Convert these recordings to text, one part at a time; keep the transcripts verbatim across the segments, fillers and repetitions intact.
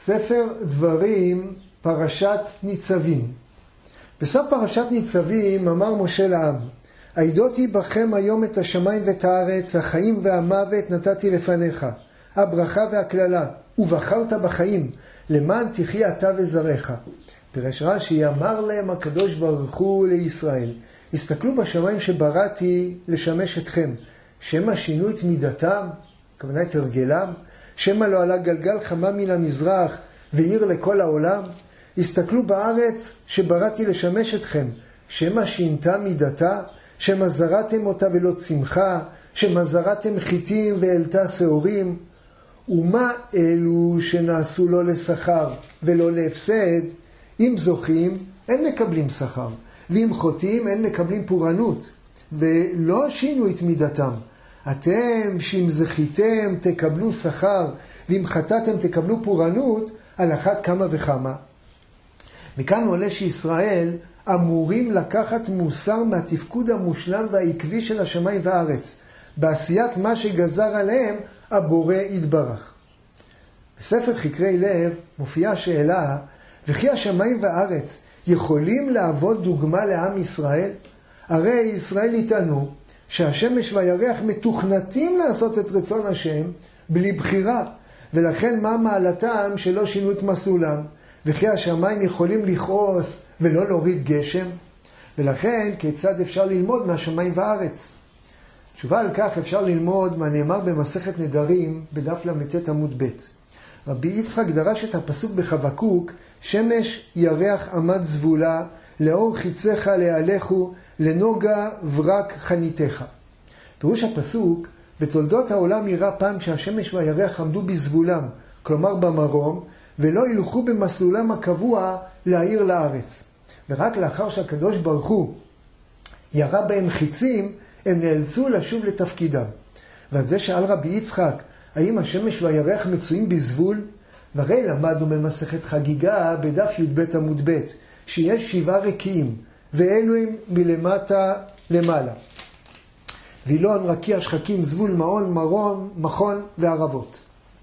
ספר דברים, פרשת ניצבים. בסוף פרשת ניצבים אמר משה לעם, העידותי בכם היום את השמיים ואת הארץ, החיים והמוות נתתי לפניך, הברכה והכללה, ובחרת בחיים, למען תחיה אתה וזרעך. פירש רש"י, אמר להם הקדוש ברוך הוא לישראל, הסתכלו בשמיים שבראתי לשמש אתכם, שמא שינו את מידתם, הכוונה את הרגלם, שמא לא עלה גלגל חמה מן המזרח ועיר לכל העולם. הסתכלו בארץ שבראתי לשמש אתכם, שמא שינתה מידתה, שמא זרעתם אותה ולא צמחה, שמא זרעתם חיטים והעלתה שעורים. ומה אלו שנעשו לא לשכר ולא להפסד? אם זוכים אין מקבלים שכר, ואם חוטאים אין מקבלים פורענות, ולא שינו את מידתם. אתם שאם זכיתם תקבלו שכר, ואם חטאתם תקבלו פורענות, על אחת כמה וכמה. מכאן עולה שישראל אמורים לקחת מוסר מהתפקוד המושלם והעקבי של השמיים והארץ, בעשיית מה שגזר עליהם הבורא יתברך. בספר חקרי לב מופיעה שאלה, וכי השמיים והארץ יכולים להוות דוגמה לעם ישראל? הרי ישראל יטענו שהשמש והירח מתוכנתים לעשות את רצון השם בלי בחירה, ולכן מה מעלתם שלא שינו את מסלולם? וכי השמיים יכולים לכעוס ולא להוריד גשם? ולכן כיצד אפשר ללמוד מהשמיים והארץ? תשובה על כך אפשר ללמוד מה נאמר במסכת נדרים בדף למתת עמוד ב'. רבי יצחק דרש את הפסוק בחבקוק, שמש ירח עמד זבולה, לאור חיציך להלכו, לנוגה ורק חניתך. פירוש הפסוק, בתולדות העולם אירע פעם שהשמש והירח עמדו בזבולם, כלומר במרום, ולא ילכו במסלולם הקבוע להאיר לארץ. ורק לאחר שהקדוש ברוך הוא ירה בהם חיצים, הם נאלצו לשוב לתפקידם. ועל זה שאל רבי יצחק, האם השמש והירח מצויים בזבול? והרי למדנו במסכת חגיגה בדף י"ב עמוד ב', שיש שבעה רקיעים, ואלו הם מלמטה למעלה. וילון, רקיע, שחקים, זבול, מעון, מרום, מכון וערבות.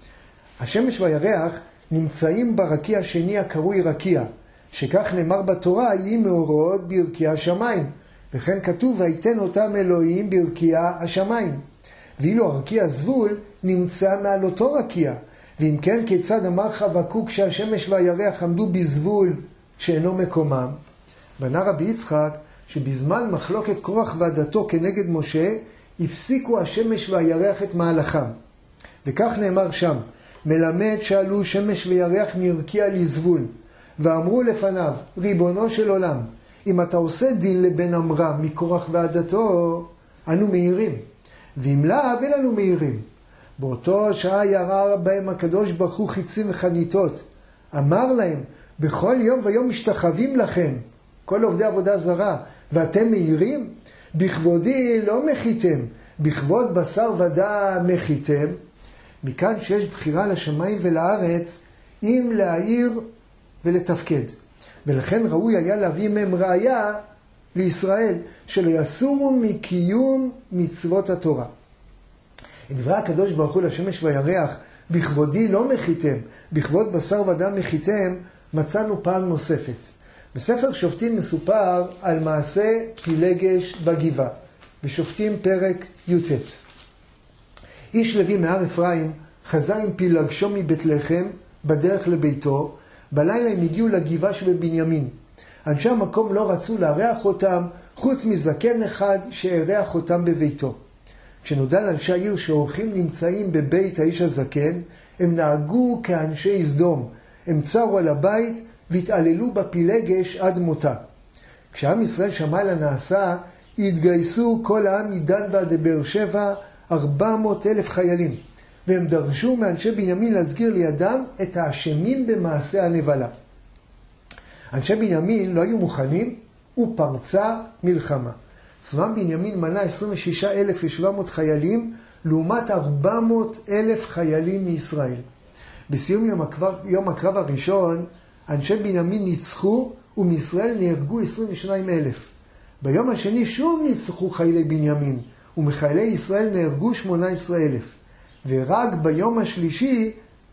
השמש והירח נמצאים ברקיע השני הקרוי רקיע, שכך נאמר בתורה, יהי מאורות ברקיע השמיים. וכן כתוב, ויתן אותם אלוהים ברקיע השמיים. ואילו הרקיע זבול נמצא מעל אותו רקיע. ואם כן, כיצד אמר חבקוק שהשמש והירח עמדו בזבול שאינו מקומם? בנה רבי יצחק שבזמן מחלוקת קורח ועדתו כנגד משה, הפסיקו השמש והירח את מהלכם. וכך נאמר שם, מלמד שעלו שמש וירח מרקיע לזבול, ואמרו לפניו, ריבונו של עולם, אם אתה עושה דין לבן אמרם מקורח ועדתו, אנו מהירים, ואם לאו אין אנו מהירים. באותו שעה ירה בהם הקדוש ברוך הוא חיצים וחניתות. אמר להם, בכל יום ויום משתחווים לכם, כל עובדי עבודה זרה, ואתם מהירים? בכבודי לא מחיתם, בכבוד בשר ודם מחיתם. מכאן שיש בחירה לשמיים ולארץ, אם להעיר ולתפקד. ולכן ראוי היה להביא מהם ראיה לישראל, שלא יסורו מקיום מצוות התורה. את דברי הקדוש ברוך הוא לשמש וירח, בכבודי לא מחיתם, בכבוד בשר ודם מחיתם, מצאנו פעם נוספת. בספר שופטים מסופר על מעשה פילגש בגבעה, בשופטים פרק י"ט. איש לוי מהר אפרים חזר עם פילגשו מבית לחם בדרך לביתו, בלילה הם הגיעו לגבעה שבבנימין. אנשי המקום לא רצו לארח אותם, חוץ מזקן אחד שארח אותם בביתו. כשנודע לאנשי העיר שאורחים נמצאים בבית האיש הזקן, הם נהגו כאנשי סדום. הם צרו על הבית והתעללו בפילגש עד מותה. כשעם ישראל שמע על הנעשה, התגייסו כל העם מדן ועד באר שבע, ארבע מאות אלף חיילים. והם דרשו מאנשי בנימין להסגיר לידם את האשמים במעשה הנבלה. אנשי בנימין לא היו מוכנים, ופרצה מלחמה. צבא בנימין מנה עשרים ושישה אלף ושבע מאות חיילים, לעומת ארבע מאות אלף חיילים מישראל. בסיום יום הקרב, יום הקרב הראשון, אנשי בנימין ניצחו, ומישראל נהרגו עשרים ושניים אלף. ביום השני שוב ניצחו חיילי בנימין, ומחיילי ישראל נהרגו שמונה עשרה אלף. ורק ביום השלישי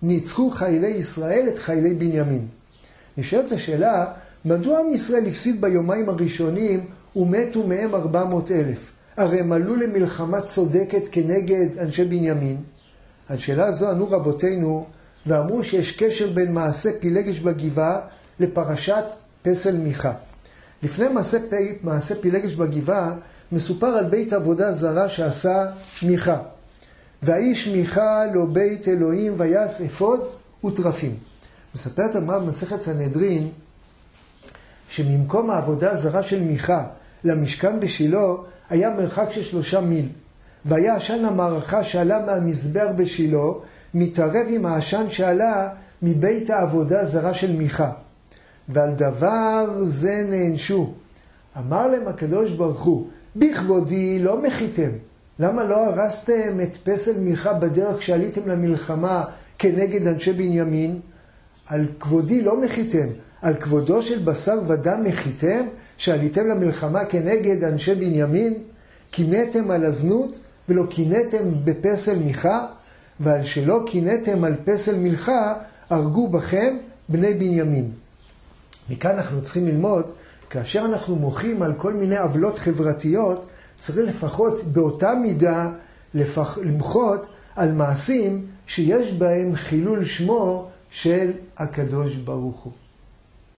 ניצחו חיילי ישראל את חיילי בנימין. נשאלת השאלה, מדוע עם ישראל הפסיד ביומיים הראשונים ומתו מהם ארבע מאות אלף? הרי הם עלו למלחמה צודקת כנגד אנשי בנימין. על שאלה זו ענו רבותינו ואמרו שיש קשר בין מעשה פילגש בגבעה לפרשת פסל מיכה. לפני מעשה, מעשה פילגש בגבעה מסופר על בית עבודה זרה שעשה מיכה. והאיש מיכה לו בית אלוהים ויעש אפוד וטרפים. מספרת הגמרא במסכת סנהדרין שממקום העבודה הזרה של מיכה למשכן בשילה היה מרחק של שלושה מיל. והיה עשן המערכה שעלה מהמזבח בשילה מתערב עם העשן שעלה מבית העבודה הזרה של מיכה. ועל דבר זה נענשו. אמר להם הקדוש ברוך הוא, בכבודי לא מחיתם. למה לא הרסתם את פסל מיכה בדרך כשעליתם למלחמה כנגד אנשי בנימין? על כבודי לא מחיתם. על כבודו של בשר ודם מחיתם שעליתם למלחמה כנגד אנשי בנימין? קינאתם על הזנות ולא קינאתם בפסל מיכה? ועל שלא קינאתם על פסל מיכה הרגו בכם בני בנימין. מכאן אנחנו צריכים ללמוד, כאשר אנחנו מוחים על כל מיני עוולות חברתיות, צריך לפחות באותה מידה לפח, למחות על מעשים שיש בהם חילול שמו של הקדוש ברוך הוא.